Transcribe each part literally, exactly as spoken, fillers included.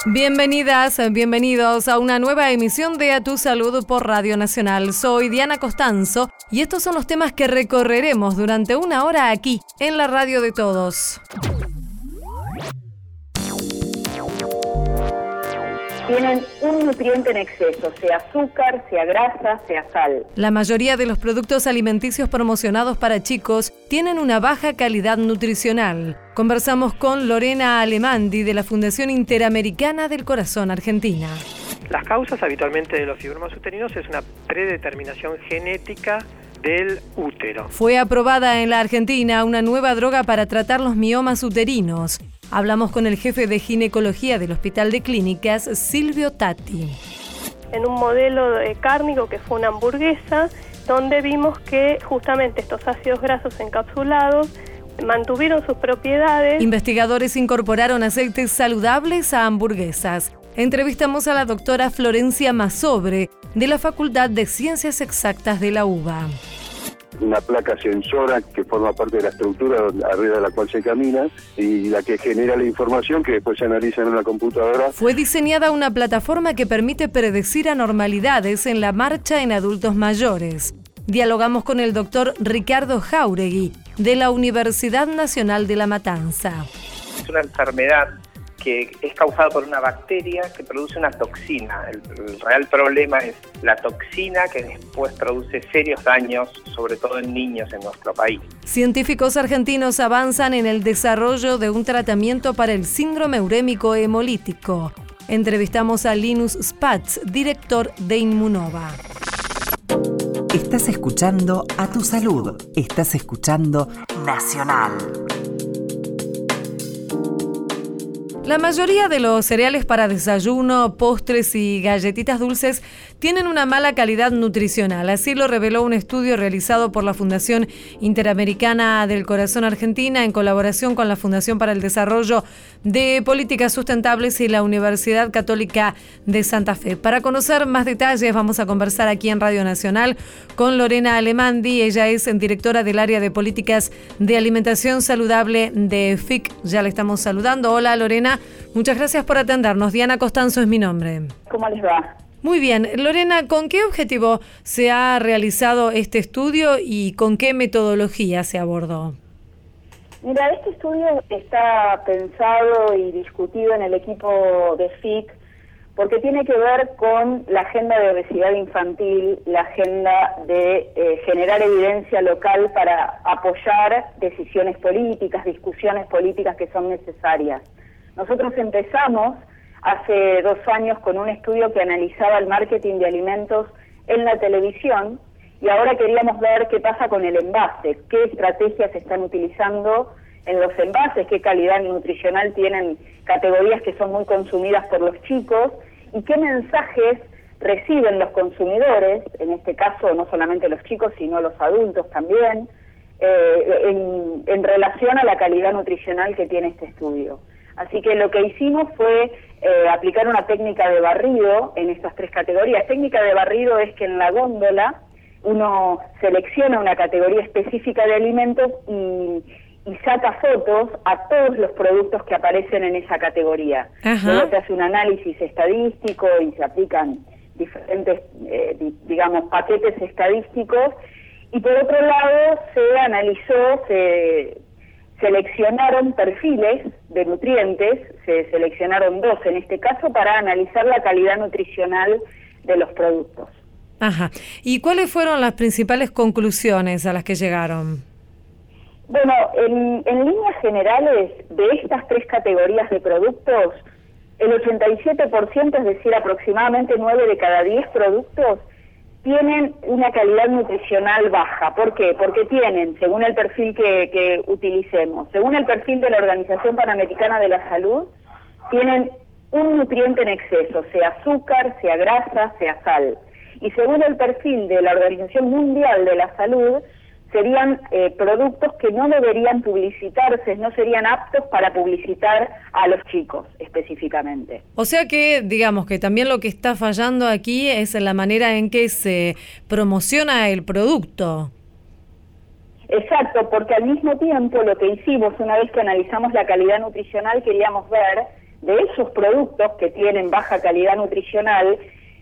Bienvenidas, bienvenidos a una nueva emisión de A Tu Salud por Radio Nacional. Soy Diana Costanzo y estos son los temas que recorreremos durante una hora aquí, en la radio de todos. Tienen un nutriente en exceso, sea azúcar, sea grasa, sea sal. La mayoría de los productos alimenticios promocionados para chicos tienen una baja calidad nutricional. Conversamos con Lorena Alemandi de la Fundación Interamericana del Corazón Argentina. Las causas habitualmente de los fibromas uterinos es una predeterminación genética del útero. Fue aprobada en la Argentina una nueva droga para tratar los miomas uterinos. Hablamos con el jefe de ginecología del Hospital de Clínicas, Silvio Tatti. En un modelo de cárnico que fue una hamburguesa, donde vimos que justamente estos ácidos grasos encapsulados mantuvieron sus propiedades. Investigadores incorporaron aceites saludables a hamburguesas. Entrevistamos a la doctora Florencia Masobre, de la Facultad de Ciencias Exactas de la U B A. Una placa sensora que forma parte de la estructura arriba de la cual se camina y la que genera la información que después se analiza en una computadora. Fue diseñada una plataforma que permite predecir anormalidades en la marcha en adultos mayores. Dialogamos con el doctor Ricardo Jáuregui, de la Universidad Nacional de La Matanza. Es una enfermedad que es causada por una bacteria que produce una toxina. El, el real problema es la toxina que después produce serios daños, sobre todo en niños en nuestro país. Científicos argentinos avanzan en el desarrollo de un tratamiento para el síndrome urémico hemolítico. Entrevistamos a Linus Spatz, director de Inmunova. Estás escuchando A Tu Salud. Estás escuchando Nacional. La mayoría de los cereales para desayuno, postres y galletitas dulces tienen una mala calidad nutricional. Así lo reveló un estudio realizado por la Fundación Interamericana del Corazón Argentina en colaboración con la Fundación para el Desarrollo de Políticas Sustentables y la Universidad Católica de Santa Fe. Para conocer más detalles vamos a conversar aquí en Radio Nacional con Lorena Alemandi. Ella es directora del área de políticas de alimentación saludable de F I C. Ya le estamos saludando. Hola Lorena, muchas gracias por atendernos. Diana Costanzo es mi nombre. ¿Cómo les va? Muy bien. Lorena, ¿con qué objetivo se ha realizado este estudio y con qué metodología se abordó? Mira, este estudio está pensado y discutido en el equipo de F I C porque tiene que ver con la agenda de obesidad infantil, la agenda de eh, generar evidencia local para apoyar decisiones políticas, discusiones políticas que son necesarias. Nosotros empezamos hace dos años con un estudio que analizaba el marketing de alimentos en la televisión y ahora queríamos ver qué pasa con el envase, qué estrategias se están utilizando en los envases, qué calidad nutricional tienen categorías que son muy consumidas por los chicos y qué mensajes reciben los consumidores, en este caso no solamente los chicos sino los adultos también, eh, en, en relación a la calidad nutricional que tiene este estudio. Así que lo que hicimos fue eh, aplicar una técnica de barrido en estas tres categorías. Técnica de barrido es que en la góndola uno selecciona una categoría específica de alimentos y, y saca fotos a todos los productos que aparecen en esa categoría. Ajá. Luego se hace un análisis estadístico y se aplican diferentes, eh, digamos, paquetes estadísticos. Y por otro lado se analizó, se seleccionaron perfiles de nutrientes, se seleccionaron dos en este caso, para analizar la calidad nutricional de los productos. Ajá. ¿Y cuáles fueron las principales conclusiones a las que llegaron? Bueno, en, en líneas generales, de estas tres categorías de productos, el ochenta y siete por ciento, es decir, aproximadamente nueve de cada diez productos, tienen una calidad nutricional baja. ¿Por qué? Porque tienen, según el perfil que, que utilicemos, según el perfil de la Organización Panamericana de la Salud, tienen un nutriente en exceso, sea azúcar, sea grasa, sea sal. Y según el perfil de la Organización Mundial de la Salud, serían eh, productos que no deberían publicitarse, no serían aptos para publicitar a los chicos específicamente. O sea que, digamos, que también lo que está fallando aquí es la manera en que se promociona el producto. Exacto, porque al mismo tiempo lo que hicimos, una vez que analizamos la calidad nutricional, queríamos ver de esos productos que tienen baja calidad nutricional,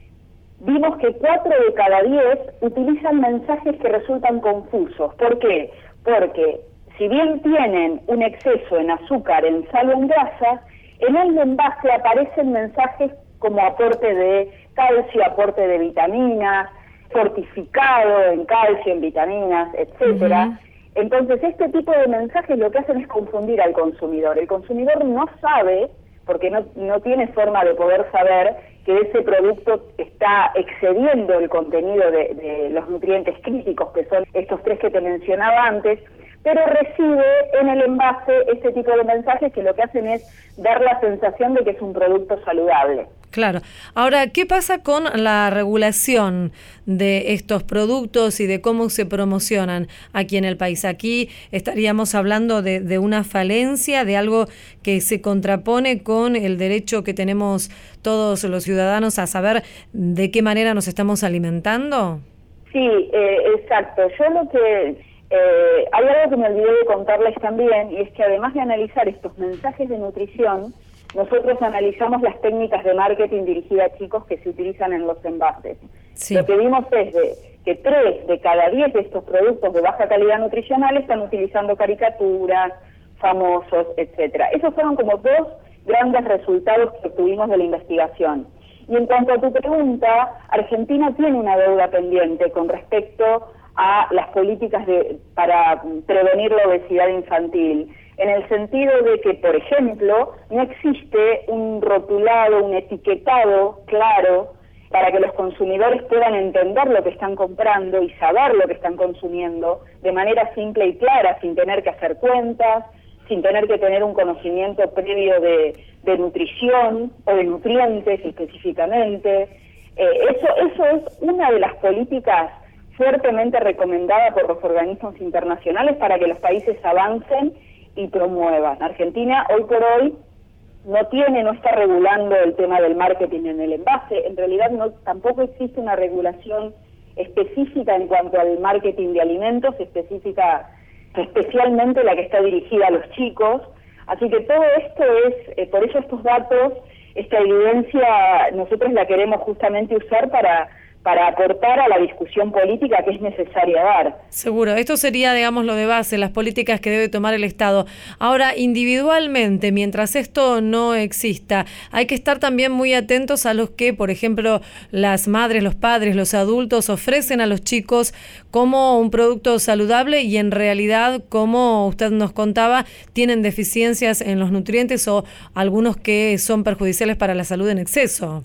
vimos que cuatro de cada diez utilizan mensajes que resultan confusos. ¿Por qué? Porque si bien tienen un exceso en azúcar, en sal o en grasas, en el envase aparecen mensajes como aporte de calcio, aporte de vitaminas, fortificado en calcio, en vitaminas, etcétera. Uh-huh. Entonces, este tipo de mensajes lo que hacen es confundir al consumidor. El consumidor no sabe, porque no, no tiene forma de poder saber que ese producto está excediendo el contenido de, de los nutrientes críticos, que son estos tres que te mencionaba antes, pero recibe en el envase este tipo de mensajes que lo que hacen es dar la sensación de que es un producto saludable. Claro. Ahora, ¿qué pasa con la regulación de estos productos y de cómo se promocionan aquí en el país? Aquí estaríamos hablando de, de una falencia, de algo que se contrapone con el derecho que tenemos todos los ciudadanos a saber de qué manera nos estamos alimentando. Sí, eh, exacto. Yo lo que... Eh, hay algo que me olvidé de contarles también, y es que además de analizar estos mensajes de nutrición, nosotros analizamos las técnicas de marketing dirigida a chicos que se utilizan en los envases. Sí. Lo que vimos es de, que tres de cada diez de estos productos de baja calidad nutricional están utilizando caricaturas, famosos, etcétera. Esos fueron como dos grandes resultados que obtuvimos de la investigación. Y en cuanto a tu pregunta, Argentina tiene una deuda pendiente con respecto a las políticas de, para prevenir la obesidad infantil, en el sentido de que, por ejemplo, no existe un rotulado, un etiquetado claro para que los consumidores puedan entender lo que están comprando y saber lo que están consumiendo de manera simple y clara, sin tener que hacer cuentas, sin tener que tener un conocimiento previo de, de nutrición o de nutrientes específicamente. Eh, eso, eso es una de las políticas fuertemente recomendada por los organismos internacionales para que los países avancen y promuevan. Argentina hoy por hoy no tiene, no está regulando el tema del marketing en el envase. En realidad no, tampoco existe una regulación específica en cuanto al marketing de alimentos, específica, especialmente la que está dirigida a los chicos. Así que todo esto es, eh, por eso estos datos, esta evidencia, nosotros la queremos justamente usar para para aportar a la discusión política que es necesaria dar. Seguro, esto sería, digamos, lo de base, las políticas que debe tomar el Estado. Ahora, individualmente, mientras esto no exista, hay que estar también muy atentos a los que, por ejemplo, las madres, los padres, los adultos ofrecen a los chicos como un producto saludable y en realidad, como usted nos contaba, tienen deficiencias en los nutrientes o algunos que son perjudiciales para la salud en exceso.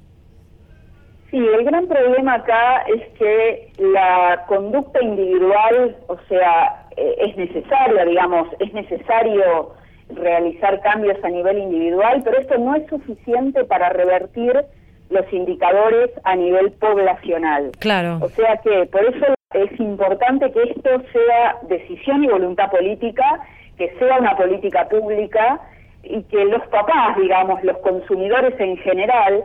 Sí, el gran problema acá es que la conducta individual, o sea, eh, es necesaria, digamos, es necesario realizar cambios a nivel individual, pero esto no es suficiente para revertir los indicadores a nivel poblacional. Claro. O sea que por eso es importante que esto sea decisión y voluntad política, que sea una política pública y que los papás, digamos, los consumidores en general,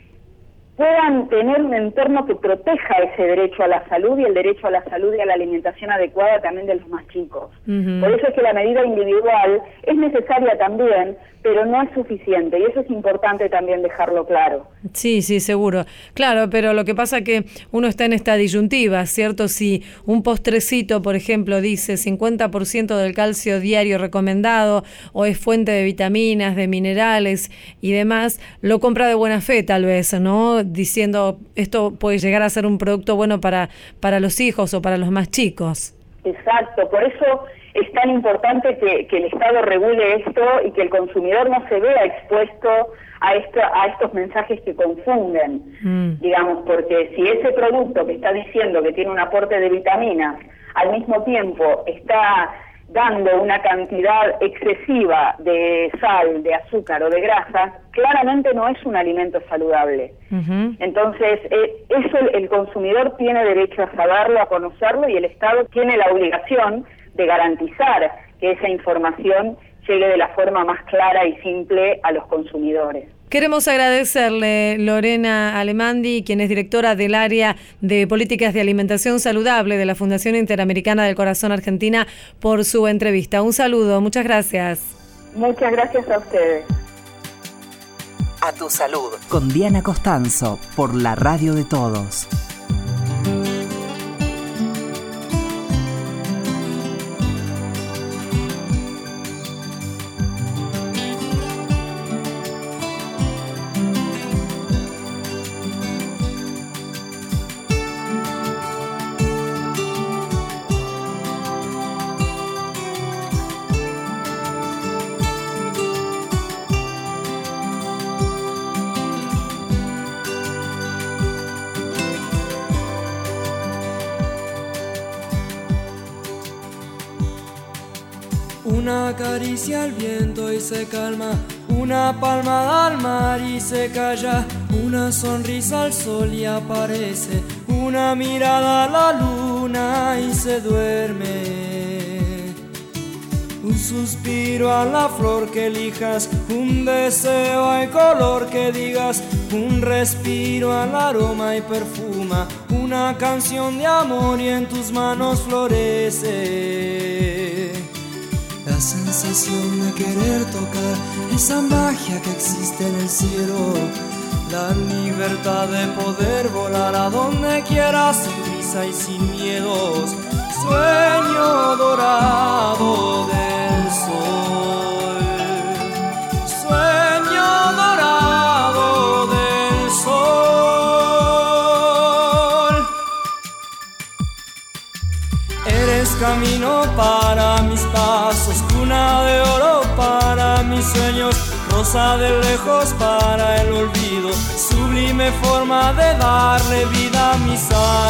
puedan tener un entorno que proteja ese derecho a la salud y el derecho a la salud y a la alimentación adecuada también de los más chicos. Uh-huh. Por eso es que la medida individual es necesaria también, pero no es suficiente, y eso es importante también dejarlo claro. Sí, sí, seguro. Claro, pero lo que pasa es que uno está en esta disyuntiva, ¿cierto? Si un postrecito, por ejemplo, dice cincuenta por ciento del calcio diario recomendado, o es fuente de vitaminas, de minerales y demás, lo compra de buena fe tal vez, ¿no? Diciendo, esto puede llegar a ser un producto bueno para, para los hijos o para los más chicos. Exacto, por eso es tan importante que, que el Estado regule esto y que el consumidor no se vea expuesto a, esto, a estos mensajes que confunden, mm. digamos, porque si ese producto que está diciendo que tiene un aporte de vitaminas, al mismo tiempo está dando una cantidad excesiva de sal, de azúcar o de grasas, claramente no es un alimento saludable. Uh-huh. Entonces, eh, eso el, el consumidor tiene derecho a saberlo, a conocerlo, y el Estado tiene la obligación de garantizar que esa información llegue de la forma más clara y simple a los consumidores. Queremos agradecerle Lorena Alemandi, quien es directora del área de políticas de alimentación saludable de la Fundación Interamericana del Corazón Argentina, por su entrevista. Un saludo, muchas gracias. Muchas gracias a ustedes. a tu salud. Con Diana Costanzo, por la radio de todos. Una caricia al viento y se calma, una palmada al mar y se calla, una sonrisa al sol y aparece, una mirada a la luna y se duerme. Un suspiro a la flor que elijas, un deseo al color que digas, un respiro al aroma y perfuma, una canción de amor y en tus manos florece. La sensación de querer tocar esa magia que existe en el cielo, la libertad de poder volar a donde quieras sin prisa y sin miedos, sueño dorado del sol, sueño dorado del sol. Eres camino para mis pasos, cuna de oro para mis sueños, rosa de lejos para el olvido, sublime forma de darle vida a mis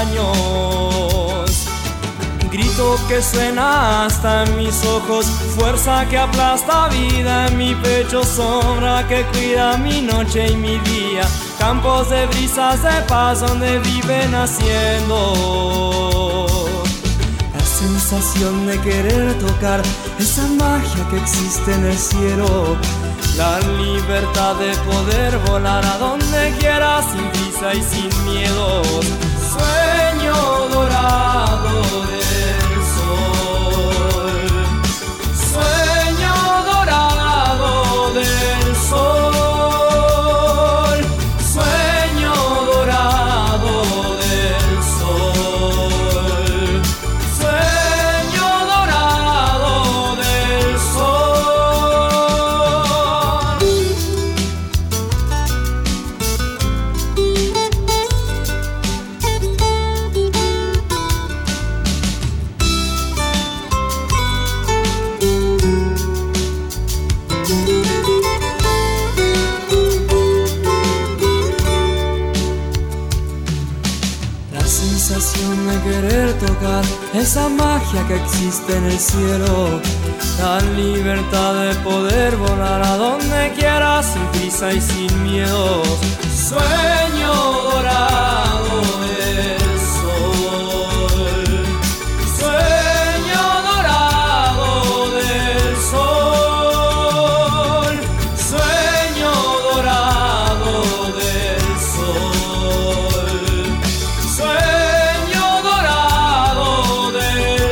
años. Grito que suena hasta en mis ojos, fuerza que aplasta vida en mi pecho, sombra que cuida mi noche y mi día, campos de brisas de paz donde vive naciendo. Sensación de querer tocar esa magia que existe en el cielo, la libertad de poder volar a donde quieras sin prisa y sin miedo, sueño dorado del sol, sueño dorado del sol, sueño dorado del sol. De querer tocar esa magia que existe en el cielo, la libertad de poder volar a donde quieras sin prisa y sin miedo, sueño dorado del sol, sueño dorado del sol, sueño dorado del sol, sueño dorado del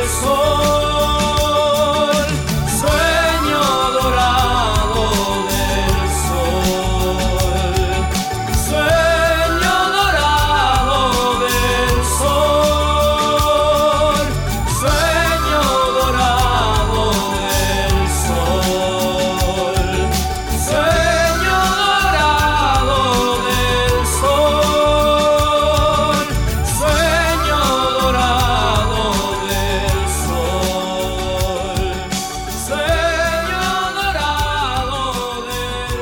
sol, sueño dorado del sol, sueño dorado del sol, sueño dorado del sol, sueño dorado del sol, sueño dorado del sol, sueño dorado del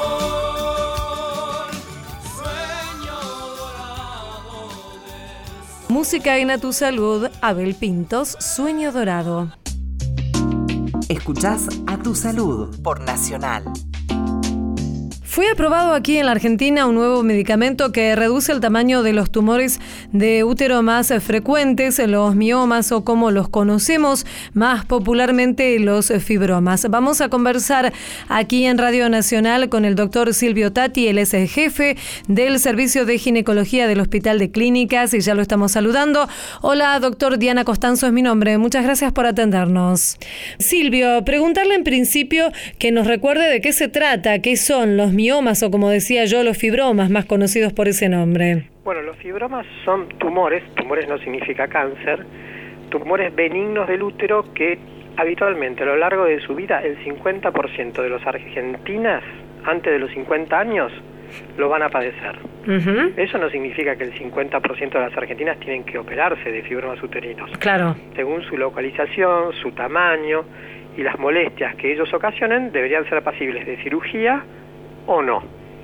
sol, sueño dorado del sol. Música en A Tu Salud, Abel Pintos, Sueño Dorado. Escuchás A Tu Salud por Nacional. Fue aprobado aquí en la Argentina un nuevo medicamento que reduce el tamaño de los tumores de útero más frecuentes, los miomas o como los conocemos más popularmente los fibromas. Vamos a conversar aquí en Radio Nacional con el doctor Silvio Tatti, él es el jefe del Servicio de Ginecología del Hospital de Clínicas y ya lo estamos saludando. Hola doctor, Diana Costanzo es mi nombre, muchas gracias por atendernos. Silvio, preguntarle en principio que nos recuerde de qué se trata, qué son los miomas miomas o, como decía yo, los fibromas, más conocidos por ese nombre? Bueno, los fibromas son tumores, tumores no significa cáncer, tumores benignos del útero que habitualmente a lo largo de su vida el cincuenta por ciento de los argentinas antes de los cincuenta años lo van a padecer. Uh-huh. Eso no significa que el cincuenta por ciento de las argentinas tienen que operarse de fibromas uterinos. Claro. Según su localización, su tamaño y las molestias que ellos ocasionen, deberían ser pasibles de cirugía o no.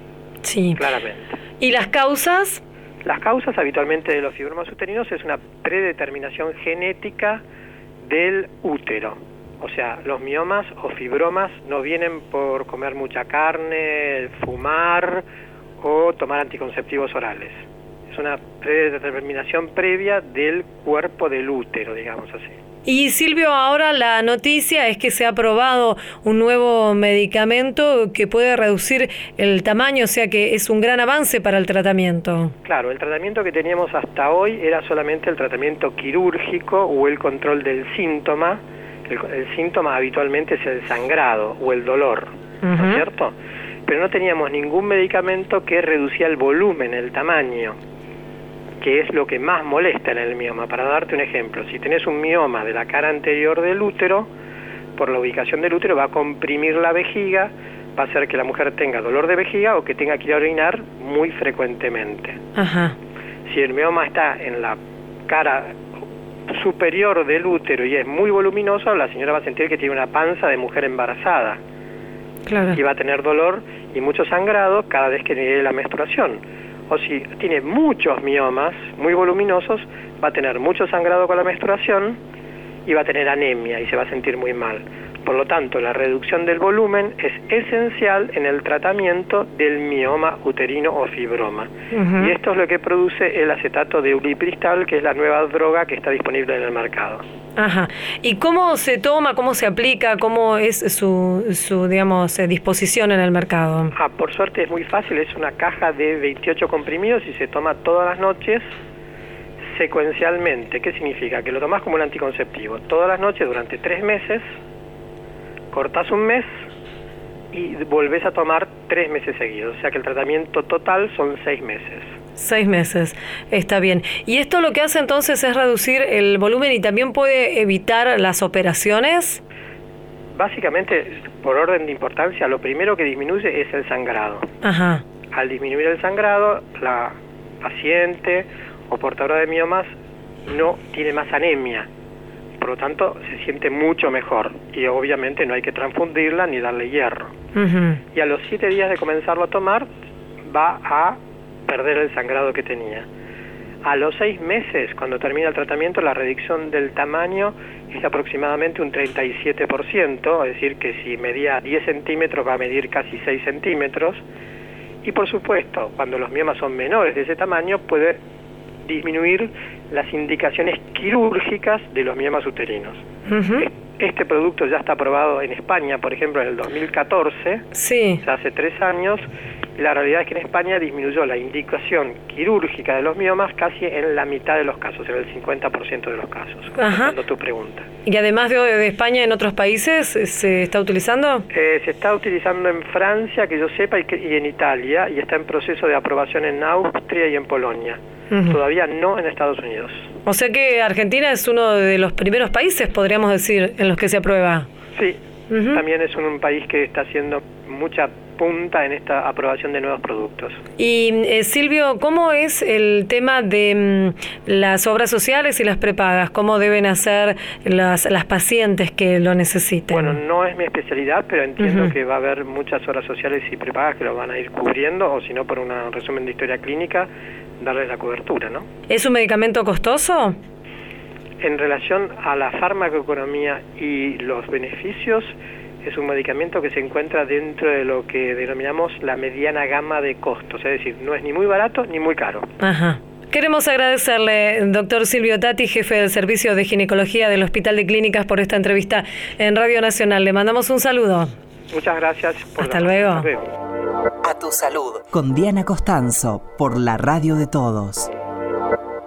Sí. Claramente. ¿Y las causas? Las causas habitualmente de los fibromas uterinos es una predeterminación genética del útero. O sea, los miomas o fibromas no vienen por comer mucha carne, fumar o tomar anticonceptivos orales. Es una predeterminación previa del cuerpo del útero, digamos así. Y Silvio, ahora la noticia es que se ha aprobado un nuevo medicamento que puede reducir el tamaño, o sea que es un gran avance para el tratamiento. Claro, el tratamiento que teníamos hasta hoy era solamente el tratamiento quirúrgico o el control del síntoma. El, el síntoma habitualmente es el sangrado o el dolor, uh-huh. ¿no es cierto? Pero no teníamos ningún medicamento que reducía el volumen, el tamaño, que es lo que más molesta en el mioma. Para darte un ejemplo, si tenés un mioma de la cara anterior del útero, por la ubicación del útero va a comprimir la vejiga, va a hacer que la mujer tenga dolor de vejiga o que tenga que ir a orinar muy frecuentemente. Ajá. Si el mioma está en la cara superior del útero y es muy voluminoso, la señora va a sentir que tiene una panza de mujer embarazada. Claro. Y va a tener dolor y mucho sangrado cada vez que llegue la menstruación. O si tiene muchos miomas muy voluminosos, va a tener mucho sangrado con la menstruación y va a tener anemia y se va a sentir muy mal. Por lo tanto, la reducción del volumen es esencial en el tratamiento del mioma uterino o fibroma. Uh-huh. Y esto es lo que produce el acetato de ulipristal, que es la nueva droga que está disponible en el mercado. Ajá. ¿Y cómo se toma, cómo se aplica, cómo es su, su digamos, disposición en el mercado? Ah, por suerte es muy fácil, es una caja de veintiocho comprimidos y se toma todas las noches secuencialmente. ¿Qué significa? Que lo tomás como un anticonceptivo. Todas las noches durante tres meses, cortás un mes y volvés a tomar tres meses seguidos. O sea que el tratamiento total son seis meses. Seis meses, está bien. ¿Y esto lo que hace entonces es reducir el volumen y también puede evitar las operaciones? Básicamente, por orden de importancia, lo primero que disminuye es el sangrado. Ajá. Al disminuir el sangrado, la paciente o portadora de miomas no tiene más anemia. Por lo tanto, se siente mucho mejor y obviamente no hay que transfundirla ni darle hierro. Uh-huh. Y a los siete días de comenzarlo a tomar, va a perder el sangrado que tenía. A los seis meses, cuando termina el tratamiento, la reducción del tamaño es aproximadamente un treinta y siete por ciento, es decir, que si medía diez centímetros va a medir casi seis centímetros. Y por supuesto, cuando los miomas son menores de ese tamaño, puede disminuir las indicaciones quirúrgicas de los miomas uterinos. Uh-huh. Este producto ya está aprobado en España, por ejemplo, en el dos mil catorce, sí. ya hace tres años, y la realidad es que en España disminuyó la indicación quirúrgica de los miomas casi en la mitad de los casos, en el cincuenta por ciento de los casos, contestando tu pregunta. ¿Y además de, de España, en otros países se está utilizando? Eh, se está utilizando en Francia, que yo sepa, y, que, y en Italia, y está en proceso de aprobación en Austria y en Polonia. Uh-huh. Todavía no en Estados Unidos. O sea que Argentina es uno de los primeros países, podríamos decir, en los que se aprueba. Sí, uh-huh. También es un, un país que está haciendo mucha punta en esta aprobación de nuevos productos. Y eh, Silvio, ¿cómo es el tema de mm, las obras sociales y las prepagas? ¿Cómo deben hacer las, las pacientes que lo necesiten? Bueno, no es mi especialidad, pero entiendo uh-huh. que va a haber muchas obras sociales y prepagas que lo van a ir cubriendo, o si no, por un resumen de historia clínica, darles la cobertura, ¿no? ¿Es un medicamento costoso? En relación a la farmacoeconomía y los beneficios, es un medicamento que se encuentra dentro de lo que denominamos la mediana gama de costos, es decir, no es ni muy barato ni muy caro. Ajá. Queremos agradecerle, doctor Silvio Tatti, jefe del Servicio de Ginecología del Hospital de Clínicas, por esta entrevista en Radio Nacional. Le mandamos un saludo. Muchas gracias. Por Hasta luego. Hasta luego. A tu salud. Con Diana Costanzo, por la radio de todos.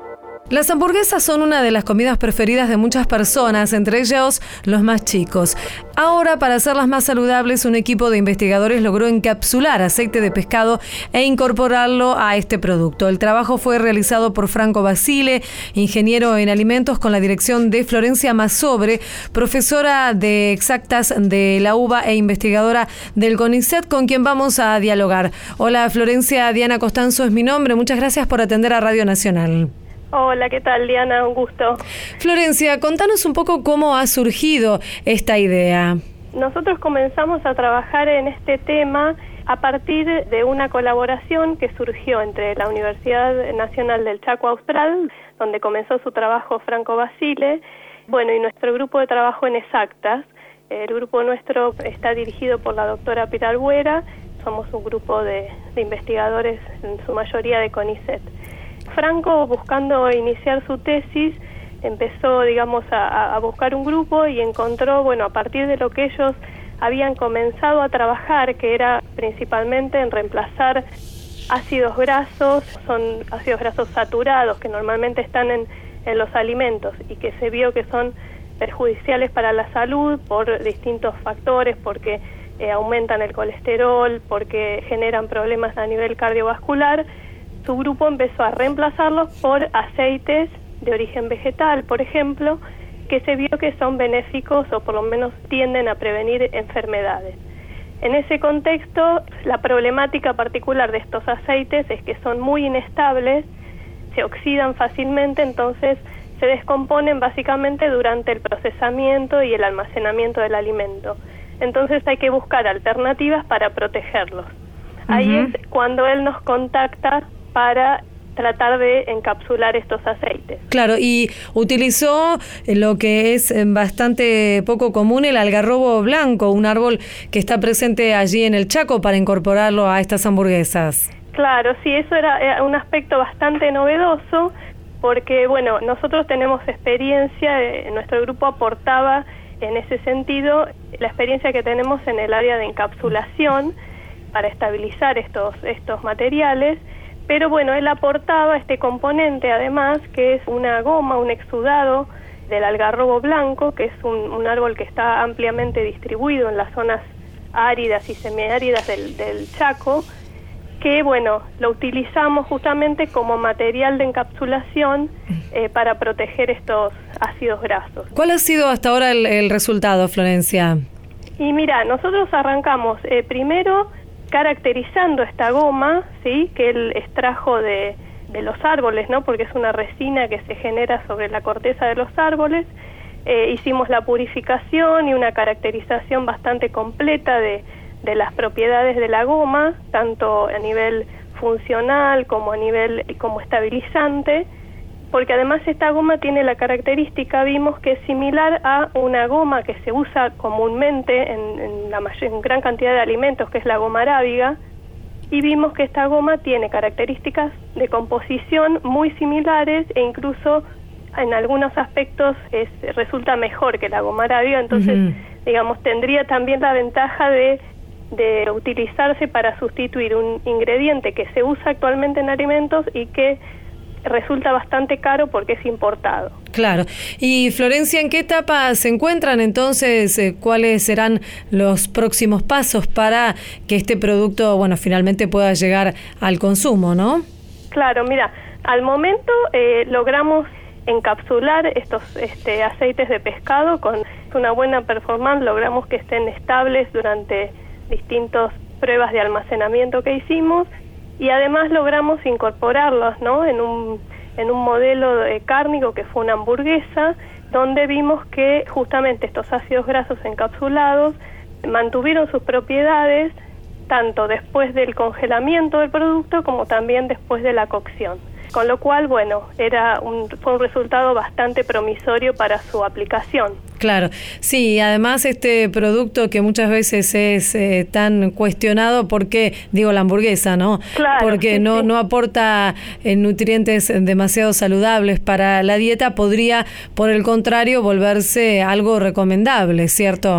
Las hamburguesas son una de las comidas preferidas de muchas personas, entre ellos los más chicos. Ahora, para hacerlas más saludables, un equipo de investigadores logró encapsular aceite de pescado e incorporarlo a este producto. El trabajo fue realizado por Franco Basile, ingeniero en alimentos, con la dirección de Florencia Masobre, profesora de exactas de la U B A e investigadora del CONICET, con quien vamos a dialogar. Hola Florencia, Diana Costanzo es mi nombre. Muchas gracias por atender a Radio Nacional. Hola, ¿qué tal, Diana? Un gusto. Florencia, contanos un poco cómo ha surgido esta idea. Nosotros comenzamos a trabajar en este tema a partir de una colaboración que surgió entre la Universidad Nacional del Chaco Austral, donde comenzó su trabajo Franco Basile, bueno, y nuestro grupo de trabajo en exactas. El grupo nuestro está dirigido por la doctora Pilar Buera. Somos un grupo de, de investigadores, en su mayoría de CONICET. Franco, buscando iniciar su tesis, empezó, digamos, a, a buscar un grupo y encontró, bueno, a partir de lo que ellos habían comenzado a trabajar, que era principalmente en reemplazar ácidos grasos, son ácidos grasos saturados que normalmente están en, en los alimentos y que se vio que son perjudiciales para la salud por distintos factores, porque eh, aumentan el colesterol, porque generan problemas a nivel cardiovascular. Su grupo empezó a reemplazarlos por aceites de origen vegetal, por ejemplo, que se vio que son benéficos o por lo menos tienden a prevenir enfermedades. En ese contexto, la problemática particular de estos aceites es que son muy inestables, se oxidan fácilmente, entonces se descomponen básicamente durante el procesamiento y el almacenamiento del alimento. Entonces hay que buscar alternativas para protegerlos. Uh-huh. Ahí es cuando él nos contacta para tratar de encapsular estos aceites. Claro, y utilizó lo que es bastante poco común, el algarrobo blanco, un árbol que está presente allí en el Chaco, para incorporarlo a estas hamburguesas. Claro, sí, eso era un aspecto bastante novedoso, porque, bueno, nosotros tenemos experiencia, eh, nuestro grupo aportaba en ese sentido la experiencia que tenemos en el área de encapsulación para estabilizar estos, estos materiales. Pero bueno, él aportaba este componente además, que es una goma, un exudado del algarrobo blanco, que es un, un árbol que está ampliamente distribuido en las zonas áridas y semiáridas del, del Chaco, que bueno, lo utilizamos justamente como material de encapsulación eh, para proteger estos ácidos grasos. ¿Cuál ha sido hasta ahora el, el resultado, Florencia? Y mira, nosotros arrancamos eh, primero caracterizando esta goma, sí, que él extrajo de, de los árboles, ¿no? Porque es una resina que se genera sobre la corteza de los árboles. Eh, hicimos la purificación y una caracterización bastante completa de, de las propiedades de la goma, tanto a nivel funcional como a nivel como estabilizante, porque además esta goma tiene la característica, vimos, que es similar a una goma que se usa comúnmente en, en la mayor, en gran cantidad de alimentos, que es la goma arábiga, y vimos que esta goma tiene características de composición muy similares e incluso en algunos aspectos es, resulta mejor que la goma arábiga, entonces, uh-huh. digamos, tendría también la ventaja de, de utilizarse para sustituir un ingrediente que se usa actualmente en alimentos y que resulta bastante caro porque es importado. Claro. Y Florencia, ¿en qué etapa se encuentran entonces? Eh, ¿Cuáles serán los próximos pasos para que este producto, bueno, finalmente pueda llegar al consumo, ¿no? Claro, mira, al momento eh, logramos encapsular estos este, aceites de pescado con una buena performance, logramos que estén estables durante distintas pruebas de almacenamiento que hicimos. Y además logramos incorporarlos, ¿no?, en un en un modelo de cárnico que fue una hamburguesa, donde vimos que justamente estos ácidos grasos encapsulados mantuvieron sus propiedades tanto después del congelamiento del producto como también después de la cocción. Con lo cual, bueno, era un, fue un resultado bastante promisorio para su aplicación. Claro, sí, además este producto que muchas veces es eh, tan cuestionado porque, digo, la hamburguesa, ¿no? Claro, porque sí, no, sí. no aporta eh, nutrientes demasiado saludables para la dieta, podría, por el contrario, volverse algo recomendable, ¿cierto? Sí,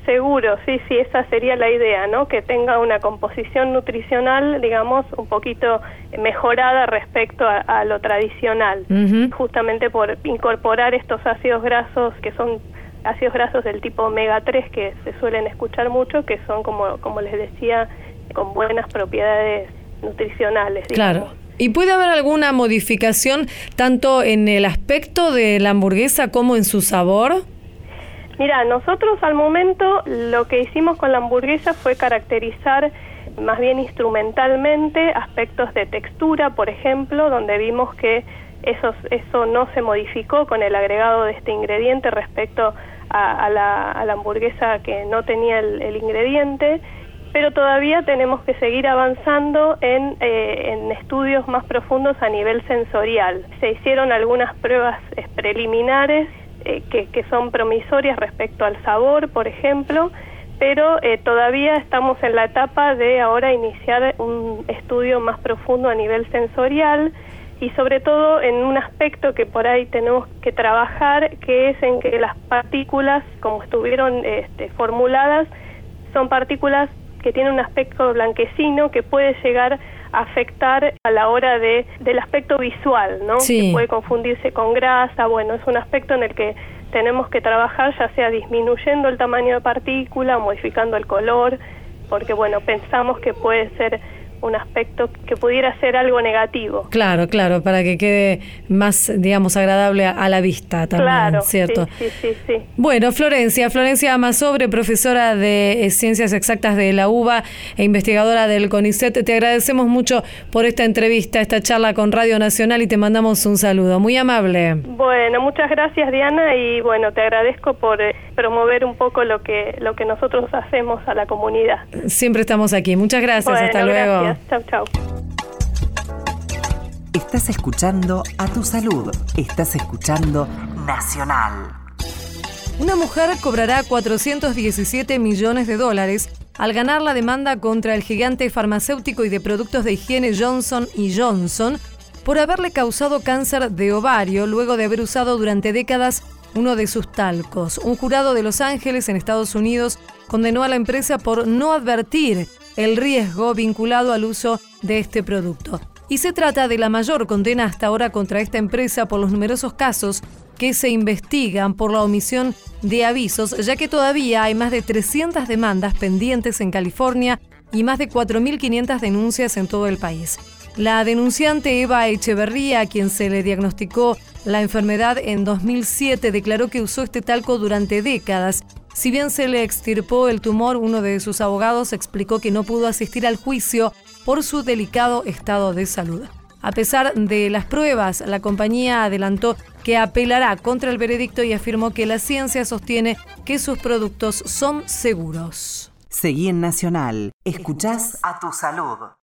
Seguro, sí, sí, esa sería la idea, ¿no? Que tenga una composición nutricional, digamos, un poquito mejorada respecto a, a lo tradicional, uh-huh. justamente por incorporar estos ácidos grasos que son ácidos grasos del tipo omega tres que se suelen escuchar mucho, que son, como, como les decía, con buenas propiedades nutricionales, digamos. Claro. ¿Y puede haber alguna modificación tanto en el aspecto de la hamburguesa como en su sabor? Mira, nosotros al momento lo que hicimos con la hamburguesa fue caracterizar más bien instrumentalmente aspectos de textura, por ejemplo, donde vimos que eso, eso no se modificó con el agregado de este ingrediente respecto a, a, la, a la hamburguesa que no tenía el, el ingrediente, pero todavía tenemos que seguir avanzando en, eh, en estudios más profundos a nivel sensorial. Se hicieron algunas pruebas eh, preliminares eh, que, que son promisorias respecto al sabor, por ejemplo, pero eh, todavía estamos en la etapa de ahora iniciar un estudio más profundo a nivel sensorial y sobre todo en un aspecto que por ahí tenemos que trabajar, que es en que las partículas, como estuvieron este, formuladas, son partículas que tienen un aspecto blanquecino que puede llegar a afectar a la hora de del aspecto visual, ¿no? Sí. Que puede confundirse con grasa. Bueno, es un aspecto en el que tenemos que trabajar, ya sea disminuyendo el tamaño de partícula o modificando el color, porque bueno, pensamos que puede ser un aspecto que pudiera ser algo negativo. Claro, claro, para que quede más, digamos, agradable a, a la vista también, claro, ¿cierto? Sí, sí, sí, sí. Bueno, Florencia, Florencia Masobre, profesora de eh, Ciencias Exactas de la UBA e investigadora del CONICET, te agradecemos mucho por esta entrevista, esta charla con Radio Nacional y te mandamos un saludo. Muy amable. Bueno, muchas gracias, Diana, y bueno, te agradezco por eh, promover un poco lo que lo que nosotros hacemos a la comunidad. Siempre estamos aquí. Muchas gracias. Bueno, hasta luego. Gracias. Chau, chau. Estás escuchando A Tu Salud. Estás escuchando Nacional. Una mujer cobrará cuatrocientos diecisiete millones de dólares al ganar la demanda contra el gigante farmacéutico y de productos de higiene Johnson y Johnson por haberle causado cáncer de ovario luego de haber usado durante décadas uno de sus talcos. Un jurado de Los Ángeles, en Estados Unidos, condenó a la empresa por no advertir el riesgo vinculado al uso de este producto. Y se trata de la mayor condena hasta ahora contra esta empresa por los numerosos casos que se investigan por la omisión de avisos, ya que todavía hay más de trescientas demandas pendientes en California y más de cuatro mil quinientas denuncias en todo el país. La denunciante Eva Echeverría, a quien se le diagnosticó la enfermedad en dos mil siete, declaró que usó este talco durante décadas. Si bien se le extirpó el tumor, uno de sus abogados explicó que no pudo asistir al juicio por su delicado estado de salud. A pesar de las pruebas, la compañía adelantó que apelará contra el veredicto y afirmó que la ciencia sostiene que sus productos son seguros. Seguí en Nacional. Escuchás A Tu Salud.